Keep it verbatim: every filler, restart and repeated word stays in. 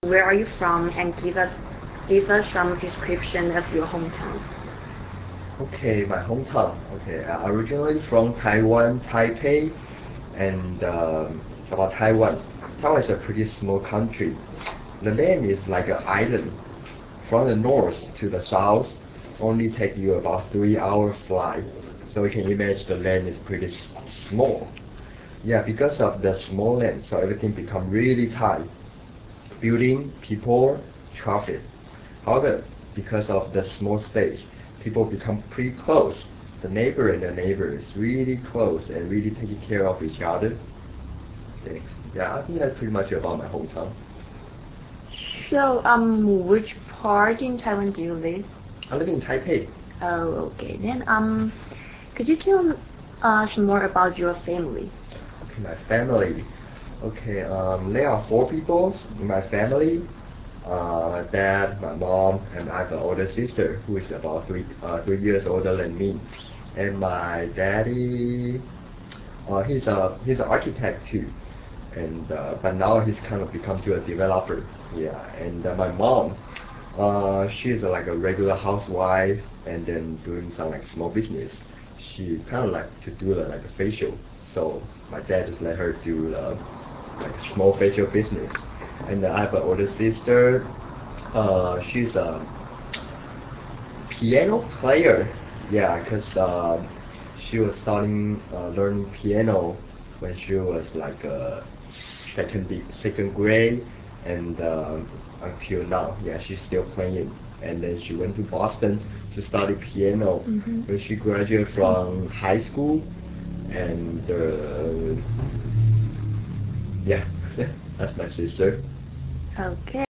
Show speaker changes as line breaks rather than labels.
Where are you from, and give us give us some description of your hometown.
Okay, my hometown. Okay, uh, originally from Taiwan, Taipei, and um, about Taiwan. Taiwan is a pretty small country. The land is like an island. From the north to the south, only take you about three hour flight. So you can imagine the land is pretty s- small. Yeah, because of the small land, so everything become really tight. Building, people, traffic. However, because of the small space, people become pretty close. The neighbor and the neighbor is really close and really taking care of each other. Thanks. Yeah, I think that's pretty much about my hometown.
So, um, which part in Taiwan do you live?
I live in Taipei.
Oh, okay. Then, um, could you tell us more about your family?
Okay, my family. Okay, um, there are four people in my family. Uh, dad, my mom, and I have an older sister who is about three uh, three years older than me. And my daddy, uh, he's a he's an architect too, and uh, but now he's kind of become to a developer. Yeah, and uh, my mom, uh, she's uh, like a regular housewife, and then doing some like small business. She kind of like to do the, like a facial, so my dad just let her do the like small facial business. And I have an older sister. Uh, she's a piano player. Yeah, because uh, she was starting uh, learning piano when she was like uh, second de- second grade, and um, until now, yeah, she's still playing. And then she went to Boston to study piano
Mm-hmm.
when she graduated from high school, and uh, yeah, that's my sister.
Okay.